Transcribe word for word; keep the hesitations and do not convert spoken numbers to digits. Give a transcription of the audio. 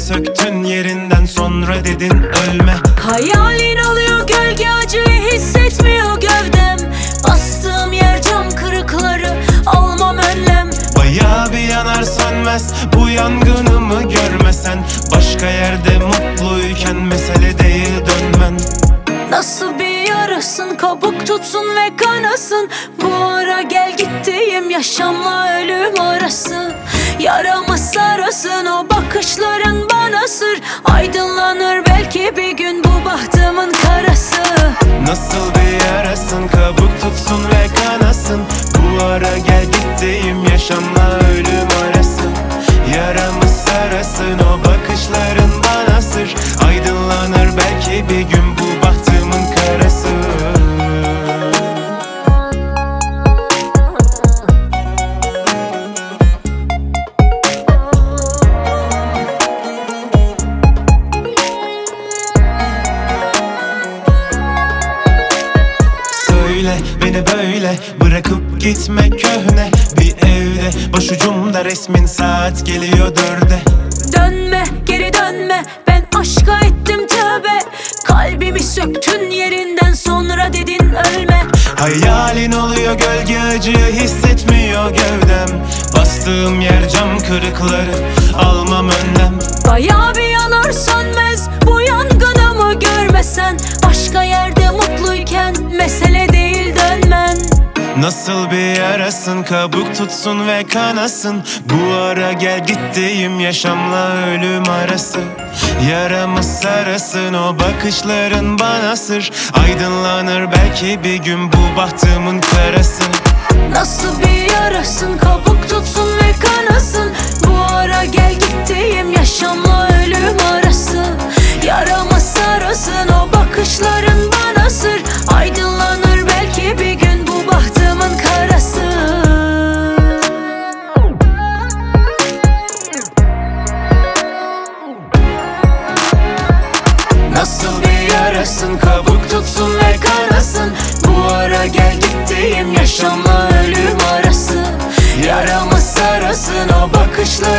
söktün yerinden, sonra dedin ölme. Hayalin oluyor gölge, acıyı hissetmiyor gövdem. Bastığım yer cam kırıkları, almam önlem. Bayağı bir yanar sönmez bu yangınımı görmesen. Başka yerde mutluyken mesele değil dönmen. Nasıl bir yarasın, kabuk tutsun ve kanasın. Bu ara gel gittiğim yaşamla ölüm arası. Yaramı sarasın o bakışların bana sır. Aydınlanır belki bir gün bu bahtımın karası. Nasıl bir yarasın, kabuk tutsun ve kanasın. Bu ara gel gittiğim yaşamla ölüm arası. Yaramı sarasın o bakışların bana sır. Aydınlanır belki bir gün bu bahtımın karası. Söyle beni böyle bırakıp gitme köhne bir evde. Başucumda resmin, saat geliyor dörde. Dönme, geri dönme, ben aşka ettim tövbe. Kalbimi söktün yerinden, sonra dedin ölme. Hayalin oluyor gölge, acıyı hissetmiyor gövdem. Bastığım yer cam kırıkları, almam önlem. Bayağı bir yanar sönmez bu yangınımı görmesen. Başka yerde mutluyken mesele değil dönmen. Nasıl bir yarasın, kabuk tutsun ve kanasın. Bu ara gel gittiğim yaşamla ölüm arası. Yaramı sarasın o bakışların bana sır. Aydınlanır belki bir gün bu bahtımın karası. Nasıl bir yarasın, kabuk tutsun ve kanasın. Bu ara gel gittiğim yaşamla ölüm arası. Yaramı sarasın o bakışların bana sır. Aydınlanır belki bir gün bu bahtımın karası. Nasıl bir yarasın, kabuk tutsun ve kanasın. Bu ara gel gittiğim yaşamla ölüm arası. Yaramı sarasın o bakışlar